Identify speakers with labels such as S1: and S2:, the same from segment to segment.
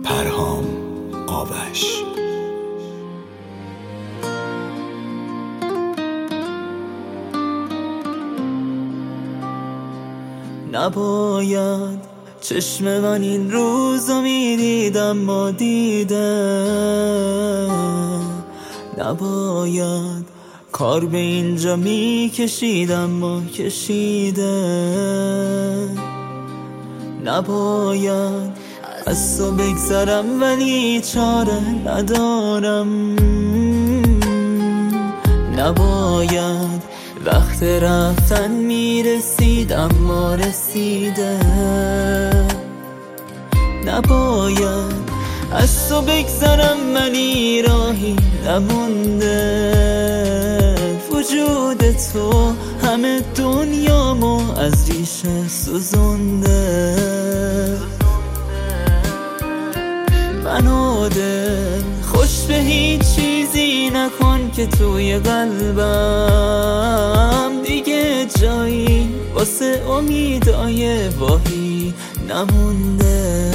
S1: پرهام آوش.
S2: نباید چشم من این روزو میدید اما دیدم، نباید کار به اینجا میکشید اما کشیدم، نباید از تو بگذرم ولی چاره ندارم، نباید وقت رفتن میرسید اما رسیده، نباید از تو بگذرم ولی راهی نمونده، وجود تو همه دنیامو از ریشه سوزونده، منو دل خوش به هیچ چیزی نکن که توی قلبم دیگه جایی واسه امیدای واهی نمونده،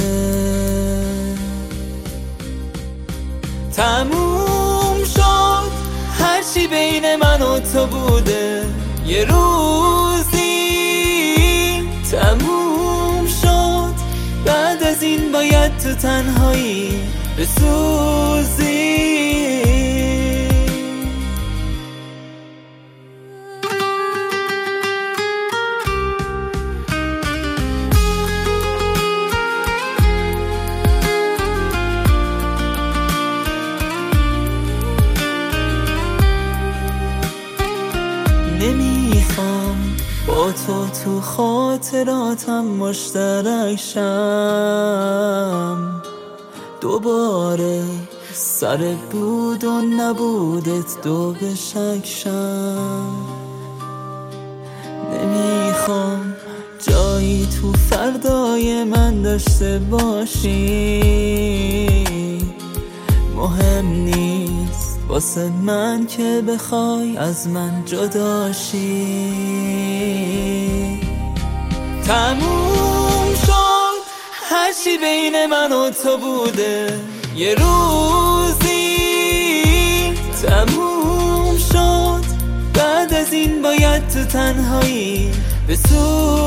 S2: تموم شد هرچی بین من و تو بوده، یه روزی تموم شد، بعد از این باید تو تنهایی بسوزی. نمیخوام با تو خاطراتم مشترک شم، دوباره سر بود و نبودت دو به شک شم، نمیخوام جایی تو فردای من داشته باشی، مهم نیست واسه من که بخوای از من جدا شی، تموم شد هرچی بین من و تو بوده، یه روزی تموم شد، بعد از این باید تو تنهایی بسوزی.